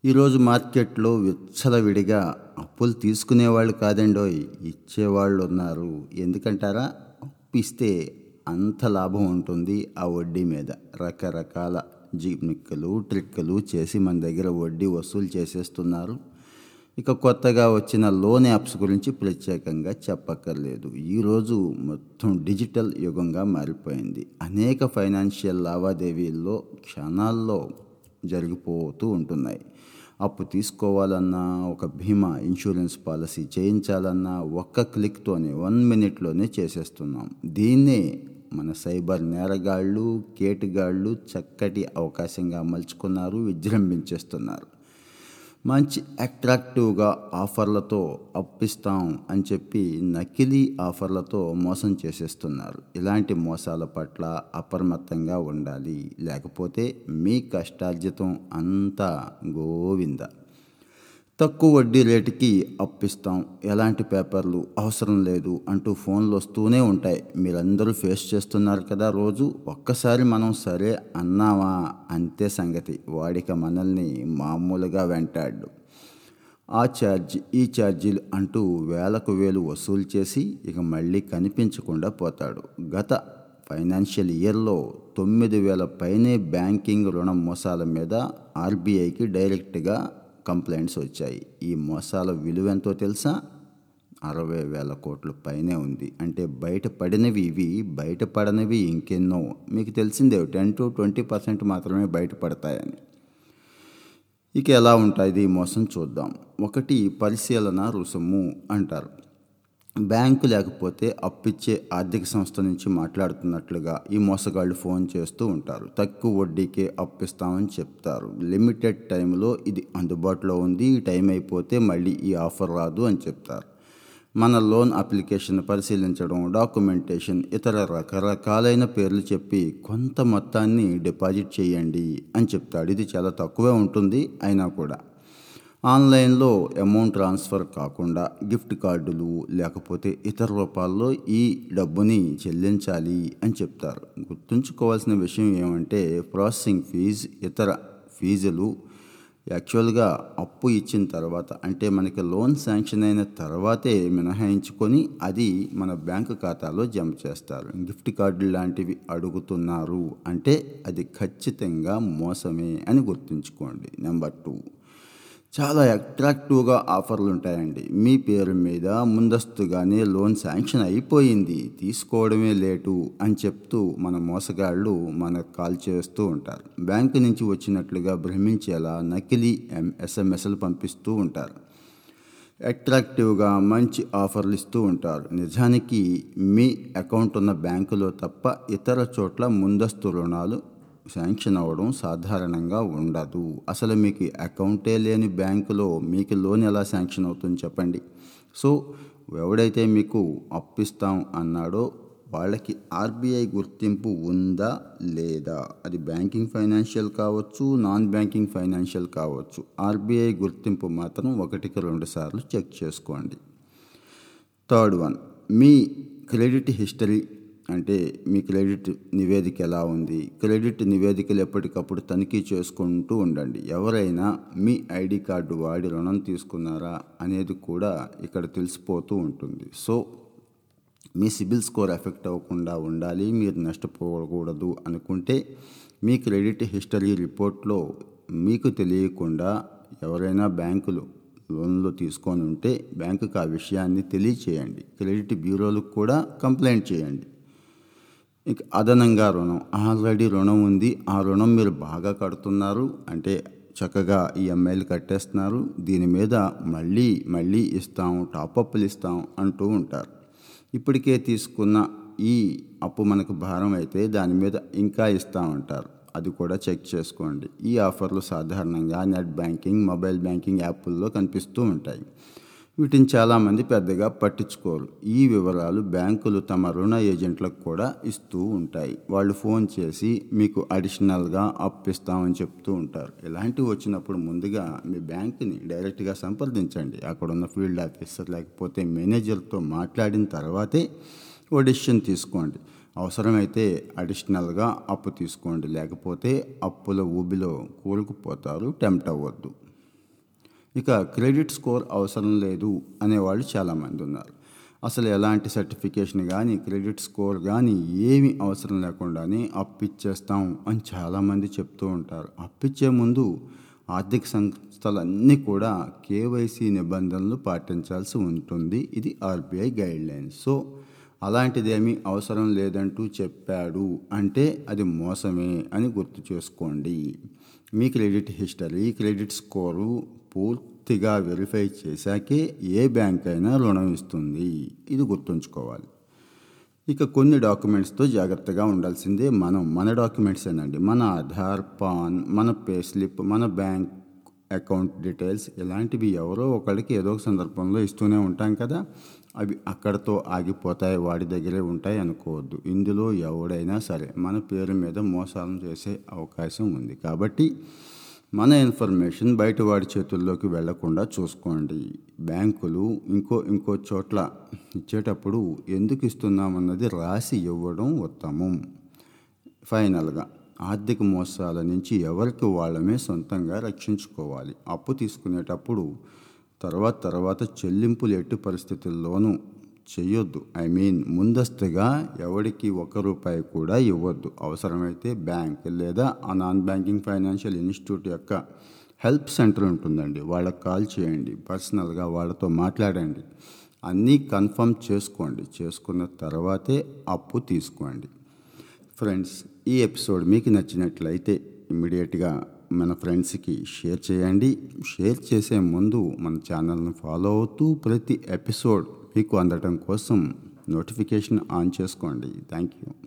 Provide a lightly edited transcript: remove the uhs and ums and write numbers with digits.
ఈరోజు మార్కెట్లో విచ్చలవిడిగా అప్పులు తీసుకునేవాళ్ళు కాదండోయ్, ఇచ్చేవాళ్ళు ఉన్నారు. ఎందుకంటారా? అప్పు ఇస్తే అంత లాభం ఉంటుంది ఆ వడ్డీ మీద. రకరకాల జిమ్మిక్కులు ట్రిక్కులు చేసి మన దగ్గర వడ్డీ వసూలు చేసేస్తున్నారు. ఇక కొత్తగా వచ్చిన లోన్ యాప్స్ గురించి ప్రత్యేకంగా చెప్పక్కర్లేదు. ఈరోజు మొత్తం డిజిటల్ యుగంగా మారిపోయింది. అనేక ఫైనాన్షియల్ లావాదేవీల్లో క్షణాల్లో జరిగిపోతూ ఉంటున్నాయి. అప్పు తీసుకోవాలన్నా, ఒక బీమా ఇన్సూరెన్స్ పాలసీ చేయించాలన్నా ఒక్క క్లిక్తోనే 1 మినిట్లోనే చేసేస్తున్నాం. దీన్నే మన సైబర్ నేరగాళ్ళు, కేటుగాళ్ళు చక్కటి అవకాశంగా మలుచుకున్నారు, విజృంభించేస్తున్నారు. మంచి అట్రాక్టివ్గా ఆఫర్లతో అప్పిస్తాం అని చెప్పి నకిలీ ఆఫర్లతో మోసం చేసేస్తున్నారు. ఇలాంటి మోసాల పట్ల అప్రమత్తంగా ఉండాలి. లేకపోతే మీ కష్టార్జితం అంతా గోవింద. తక్కువ వడ్డీ రేటుకి అప్పిస్తాం, ఎలాంటి పేపర్లు అవసరం లేదు అంటూ ఫోన్లు వస్తూనే ఉంటాయి. మీరందరూ ఫేస్ చేస్తున్నారు కదా రోజు. ఒక్కసారి మనం సరే అన్నామా అంతే సంగతి. వాడిక మనల్ని మామూలుగా వెంటాడు. ఆ ఛార్జ్ ఈ ఛార్జీలు అంటూ వేలకు వేలు వసూలు చేసి ఇక మళ్ళీ కనిపించకుండా పోతాడు. గత ఫైనాన్షియల్ ఇయర్లో 9,000 పైనే బ్యాంకింగ్ రుణం మోసాల మీద ఆర్బీఐకి డైరెక్ట్గా కంప్లైంట్స్ వచ్చాయి. ఈ మోసాల విలువ ఎంతో తెలుసా? 60,000 కోట్ల పైనే ఉంది. అంటే బయటపడినవి ఇవి, బయటపడనివి ఇంకెన్నో. మీకు తెలిసిందే 10-20% మాత్రమే బయటపడతాయని. ఇక ఎలా ఉంటుంది ఈ మోసం చూద్దాం. 1, పరిశీలన రుసుము అంటారు. బ్యాంకు లేకపోతే అప్పిచ్చే ఆర్థిక సంస్థ నుంచి మాట్లాడుతున్నట్లుగా ఈ మోసగాళ్ళు ఫోన్ చేస్తూ ఉంటారు. తక్కువ వడ్డీకే అప్పిస్తామని చెప్తారు. లిమిటెడ్ టైంలో ఇది అందుబాటులో ఉంది, ఈ టైం అయిపోతే మళ్ళీ ఈ ఆఫర్ రాదు అని చెప్తారు. మన లోన్ అప్లికేషన్ పరిశీలించడం, డాక్యుమెంటేషన్, ఇతర రకరకాలైన పేర్లు చెప్పి కొంత మొత్తాన్ని డిపాజిట్ చేయండి అని చెప్తాడు. ఇది చాలా తక్కువే ఉంటుంది అయినా కూడా. ఆన్లైన్లో అమౌంట్ ట్రాన్స్ఫర్ కాకుండా గిఫ్ట్ కార్డులు లేకపోతే ఇతర రూపాల్లో ఈ డబ్బుని చెల్లించాలి అని చెప్తారు. గుర్తుంచుకోవాల్సిన విషయం ఏమంటే ప్రాసెసింగ్ ఫీజు, ఇతర ఫీజులు యాక్చువల్గా అప్పు ఇచ్చిన తర్వాత, అంటే మనకి లోన్ శాంక్షన్ అయిన తర్వాతే మినహాయించుకొని అది మన బ్యాంకు ఖాతాలో జమ చేస్తారు. గిఫ్ట్ కార్డులు లాంటివి అడుగుతున్నారు అంటే అది ఖచ్చితంగా మోసమే అని గుర్తుంచుకోండి. నెంబర్ 2, చాలా అట్రాక్టివ్గా ఆఫర్లు ఉంటాయండి. మీ పేరు మీద ముందస్తుగానే లోన్ శాంక్షన్ అయిపోయింది, తీసుకోవడమే లేటు అని చెప్తూ మన మోసగాళ్ళు మనకు కాల్ చేస్తూ ఉంటారు. బ్యాంకు నుంచి వచ్చినట్లుగా భ్రమించేలా నకిలీ ఎస్ఎంఎస్లు పంపిస్తూ ఉంటారు. అట్రాక్టివ్గా మంచి ఆఫర్లు ఇస్తూ ఉంటారు. నిజానికి మీ అకౌంట్ ఉన్న బ్యాంకులో తప్ప ఇతర చోట్ల ముందస్తు రుణాలు శాంక్షన్ అవ్వడం సాధారణంగా ఉండదు. అసలు మీకు అకౌంటే లేని బ్యాంకులో మీకు లోన్ ఎలా శాంక్షన్ అవుతుంది చెప్పండి. సో ఎవడైతే మీకు అప్పిస్తాం అన్నాడో వాళ్ళకి ఆర్బీఐ గుర్తింపు ఉందా లేదా, అది బ్యాంకింగ్ ఫైనాన్షియల్ కావచ్చు, నాన్ బ్యాంకింగ్ ఫైనాన్షియల్ కావచ్చు, ఆర్బీఐ గుర్తింపు మాత్రం 1-2 సార్లు చెక్ చేసుకోండి. 3rd వన్, మీ క్రెడిట్ హిస్టరీ, అంటే మీ క్రెడిట్ నివేదిక ఎలా ఉంది. క్రెడిట్ నివేదికలు ఎప్పటికప్పుడు తనిఖీ చేసుకుంటూ ఉండండి. ఎవరైనా మీ ఐడి కార్డు వాడి రుణం తీసుకున్నారా అనేది కూడా ఇక్కడ తెలిసిపోతూ ఉంటుంది. సో మీ సిబిల్ స్కోర్ ఎఫెక్ట్ అవ్వకుండా ఉండాలి, మీరు నష్టపోకూడదు అనుకుంటే మీ క్రెడిట్ హిస్టరీ రిపోర్ట్లో మీకు తెలియకుండా ఎవరైనా బ్యాంకులు లోన్లు తీసుకొని ఉంటే బ్యాంకుకి ఆ విషయాన్ని తెలియచేయండి. క్రెడిట్ బ్యూరోలకు కూడా కంప్లైంట్ చేయండి. ఇక అదనంగా రుణం, ఆల్రెడీ రుణం ఉంది, ఆ రుణం మీరు బాగా కడుతున్నారు అంటే చక్కగా ఈఎంఐలు కట్టేస్తున్నారు, దీని మీద మళ్ళీ ఇస్తాం, టాపప్లు ఇస్తాం అంటూ ఉంటారు. ఇప్పటికే తీసుకున్న ఈ అప్పు మనకు భారం అయితే దాని మీద ఇంకా ఇస్తామంటారు. అది కూడా చెక్ చేసుకోండి. ఈ ఆఫర్లు సాధారణంగా నెట్ బ్యాంకింగ్, మొబైల్ బ్యాంకింగ్ యాప్ల్లో కనిపిస్తూ ఉంటాయి. వీటిని చాలామంది పెద్దగా పట్టించుకోరు. ఈ వివరాలు బ్యాంకులు తమ రుణ ఏజెంట్లకు కూడా ఇస్తూ ఉంటాయి. వాళ్ళు ఫోన్ చేసి మీకు అడిషనల్గా అప్పిస్తామని చెప్తూ ఉంటారు. ఇలాంటివి వచ్చినప్పుడు ముందుగా మీ బ్యాంకుని డైరెక్ట్గా సంప్రదించండి. అక్కడున్న ఫీల్డ్ ఆఫీసర్ లేకపోతే మేనేజర్తో మాట్లాడిన తర్వాతే ఓ డెసిషన్ తీసుకోండి. అవసరమైతే అడిషనల్గా అప్పు తీసుకోండి, లేకపోతే అప్పుల ఊబిలో కూరుకుపోతారు. టెంప్ట్ అవ్వద్దు. ఇక క్రెడిట్ స్కోర్ అవసరం లేదు అనేవాళ్ళు చాలామంది ఉన్నారు. అసలు ఎలాంటి సర్టిఫికేషన్ కానీ క్రెడిట్ స్కోర్ కానీ ఏమీ అవసరం లేకుండానే అప్పిచ్చేస్తాం అని చాలామంది చెప్తూ ఉంటారు. అప్పిచ్చే ముందు ఆర్థిక సంస్థలన్నీ కూడా కేవైసీ నిబంధనలు పాటించాల్సి ఉంటుంది. ఇది ఆర్బీఐ గైడ్లైన్స్. సో అలాంటిదేమీ అవసరం లేదంటూ చెప్పాడు అంటే అది మోసమే అని గుర్తు చేసుకోండి. మీ క్రెడిట్ హిస్టరీ, క్రెడిట్ స్కోరు పూర్తిగా వెరిఫై చేశాకే ఏ బ్యాంక్ అయినా రుణం ఇస్తుంది. ఇది గుర్తుంచుకోవాలి. ఇక కొన్ని డాక్యుమెంట్స్తో జాగ్రత్తగా ఉండాల్సిందే. మన డాక్యుమెంట్సేనండి. మన ఆధార్, పాన్, మన పే స్లిప్, మన బ్యాంక్ అకౌంట్ డీటెయిల్స్ ఇలాంటివి ఎవరో ఒకరికి ఏదో ఒక సందర్భంలో ఇస్తూనే ఉంటాం కదా. అవి అక్కడితో ఆగిపోతాయి, వాడి దగ్గరే ఉంటాయి అనుకోవద్దు. ఇందులో ఎవడైనా సరే మన పేరు మీద మోసాలను చేసే అవకాశం ఉంది. కాబట్టి మన ఇన్ఫర్మేషన్ బయట వాడి చేతుల్లోకి వెళ్లకుండా చూసుకోండి. బ్యాంకులు ఇంకో చోట్ల ఇచ్చేటప్పుడు ఎందుకు ఇస్తున్నామన్నది రాసి ఇవ్వడం ఉత్తమం. ఫైనల్గా ఆర్థిక మోసాల నుంచి ఎవరికి వాళ్ళమే సొంతంగా రక్షించుకోవాలి. అప్పు తీసుకునేటప్పుడు తర్వాత చెల్లింపులు ఎట్టి పరిస్థితుల్లోనూ చెయ్యొద్దు. ముందస్తుగా ఎవరికి ₹1 కూడా ఇవ్వద్దు. అవసరమైతే బ్యాంక్ లేదా ఆ నాన్ బ్యాంకింగ్ ఫైనాన్షియల్ ఇన్స్టిట్యూట్ యొక్క హెల్ప్ సెంటర్ ఉంటుందండి, వాళ్ళకి కాల్ చేయండి. పర్సనల్గా వాళ్ళతో మాట్లాడండి. అన్నీ కన్ఫర్మ్ చేసుకోండి. చేసుకున్న తర్వాతే అప్పు తీసుకోండి. ఫ్రెండ్స్, ఈ ఎపిసోడ్ మీకు నచ్చినట్లయితే ఇమ్మీడియట్గా మన ఫ్రెండ్స్కి షేర్ చేయండి. షేర్ చేసే ముందు మన ఛానల్ను ఫాలో అవుతూ ప్రతి ఎపిసోడ్ మీకు అందటం కోసం నోటిఫికేషన్ ఆన్ చేసుకోండి. Thank you.